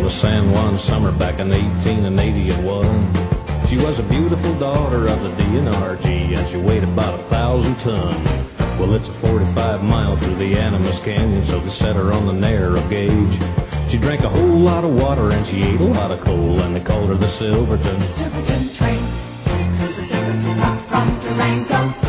on a San Juan summer back in 1881. She was a beautiful daughter of the DNRG, and she weighed about 1,000 tons. Well, it's a 45 mile through the Animas Canyon, so they set her on the narrow gauge. She drank a whole lot of water and she ate a lot of coal, and they called her the Silverton. Silverton train, to the Silverton up from Durango.